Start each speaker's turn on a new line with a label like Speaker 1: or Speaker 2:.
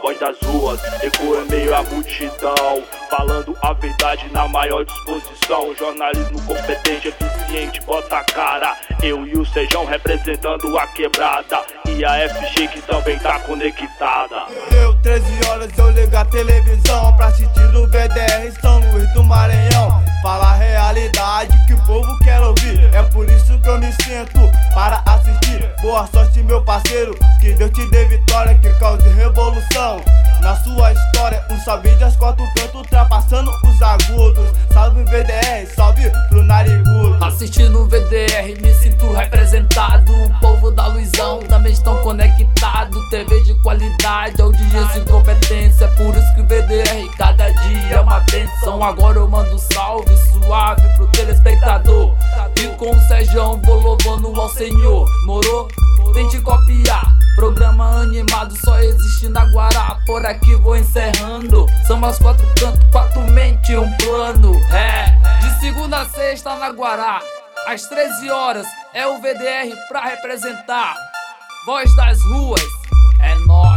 Speaker 1: voz das ruas, ecoa em meio à multidão, falando a verdade na maior disposição. Jornalismo competente, eficiente, bota a cara. Eu e o Sejão representando a quebrada, e a FG que também tá conectada.
Speaker 2: Deu 13 horas, eu ligo a televisão pra assistir o VDR São Luís do Maranhão. Fala a realidade que o povo quer ouvir, é por isso que eu me sinto para assistir. Boa sorte, meu parceiro, que Deus te dê vitória, que cause revolução na sua história. Um salve de ascolta o canto, ultrapassando os agudos. Salve VDR, salve pro narigudo.
Speaker 3: Assistindo o VDR, me sinto representado. O povo da Luizão também estão conectados. TV de qualidade, audiência e competência. É por isso que o VDR cada dia é uma benção. Agora eu mando salve suave pro telespectador, e com o Sejão vou louvando ao Senhor. Morou? Tente copiar. Programa animado só existe na Guará. Por aqui vou encerrando. São as 4 cantos, 4 mentes e um plano. De segunda a sexta na Guará, às 13 horas é o VDR pra representar. Voz das ruas, é nóis.